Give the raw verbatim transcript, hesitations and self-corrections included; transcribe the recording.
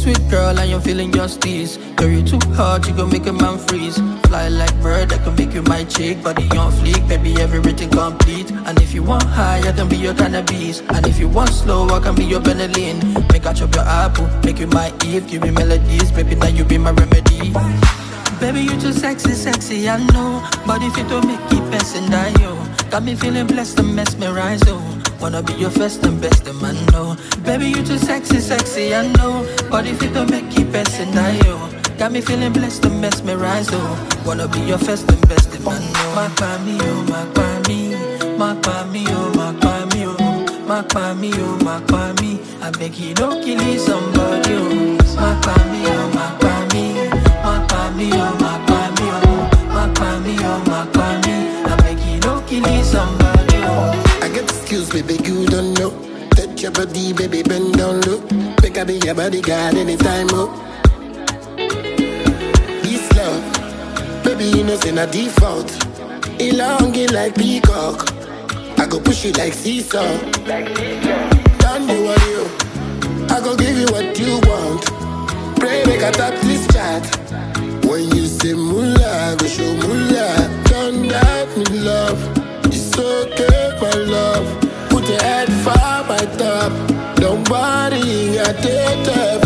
sweet girl and you're feeling justice. Girl, you too hard, you gon' make a man freeze. Fly like bird, I can make you my chick. Body on fleek, baby, everything complete. And if you want high, I can be your cannabis. And if you want slow, I can be your Benylin. Make I chop your apple, make you my Eve. Give me melodies, baby, now you be my remedy. Baby, you too sexy, sexy, I know. Body fit to make it best and die, yo. Got me feeling blessed and mesmerized, oh. Wanna be your first and best, and man, no. Baby, you too sexy, sexy, I know. Body fit to make it best and die, yo. Got me feeling blessed and mesmerized, oh. Wanna be your first and best, and man, no. Mark by me, oh, mark by me. Mark by me, oh, mark by me, oh. Mark by me, oh, mark by me. I beg you, don't kill somebody, oh. Mark by me, oh, mark by me. Mark by me, oh, mark by me, oh. Mark by me, oh, mark by me. I beg you, don't kill somebody, oh. I get skills, baby, you don't know. Touch your body, baby, bend down low. Make I be your bodyguard anytime, oh. This love, baby, you know, say na default. Elongate like peacock. I go push you like seesaw. Don't do what you. I go give you what you want. Pray make I tap this chat. When you say moolah, I go show moolah. Don't doubt me, love. It's okay, my love. Put your head far my top. Don't worry, I take